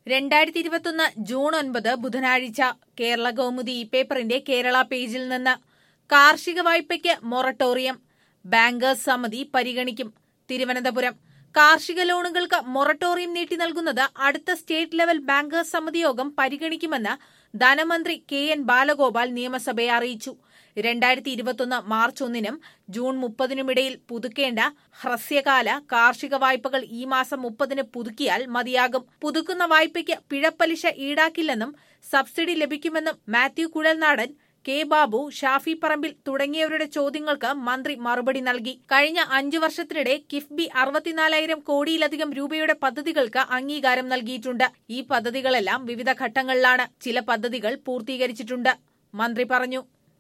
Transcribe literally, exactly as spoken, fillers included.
രണ്ടായിരത്തി ഇരുപത്തൊന്ന് ജൂൺ ഒൻപത് ബുധനാഴ്ച കേരള കൗമുദി ഈ പേപ്പറിന്റെ കേരള പേജിൽ നിന്ന് കാർഷിക വായ്പയ്ക്ക് മൊറട്ടോറിയം ബാങ്കേഴ്സ് സമിതി പരിഗണിക്കും. തിരുവനന്തപുരം കാർഷിക ലോണുകൾക്ക് മൊറട്ടോറിയം നീട്ടി നൽകുന്നത് അടുത്ത സ്റ്റേറ്റ് ലെവൽ ബാങ്കേഴ്സ് സമിതി യോഗം പരിഗണിക്കുമെന്ന് ധനമന്ത്രി കെ എൻ ബാലഗോപാൽ നിയമസഭയെ അറിയിച്ചു. രണ്ടായിരത്തി ഇരുപത്തൊന്ന് മാർച്ച് ഒന്നിനും ജൂൺ മുപ്പതിനുമിടയിൽ പുതുക്കേണ്ട ഹ്രസ്വകാല കാർഷിക വായ്പകൾ ഈ മാസം മുപ്പതിന് പുതുക്കിയാൽ മതിയാകും. പുതുക്കുന്ന വായ്പയ്ക്ക് പിഴപ്പലിശ ഈടാക്കില്ലെന്നും സബ്സിഡി ലഭിക്കുമെന്നും മാത്യു കുഴൽനാടൻ, കെ ബാബു, ഷാഫി പറമ്പിൽ തുടങ്ങിയവരുടെ ചോദ്യങ്ങൾക്ക് മന്ത്രി മറുപടി നൽകി. കഴിഞ്ഞ അഞ്ചു വർഷത്തിനിടെ കിഫ്ബി അറുപത്തിനാലായിരം കോടിയിലധികം രൂപയുടെ പദ്ധതികൾക്ക് അംഗീകാരം നൽകിയിട്ടുണ്ട്. ഈ പദ്ധതികളെല്ലാം വിവിധ ഘട്ടങ്ങളിലാണ്. ചില പദ്ധതികൾ പൂർത്തീകരിച്ചിട്ടുണ്ട്, മന്ത്രി പറഞ്ഞു.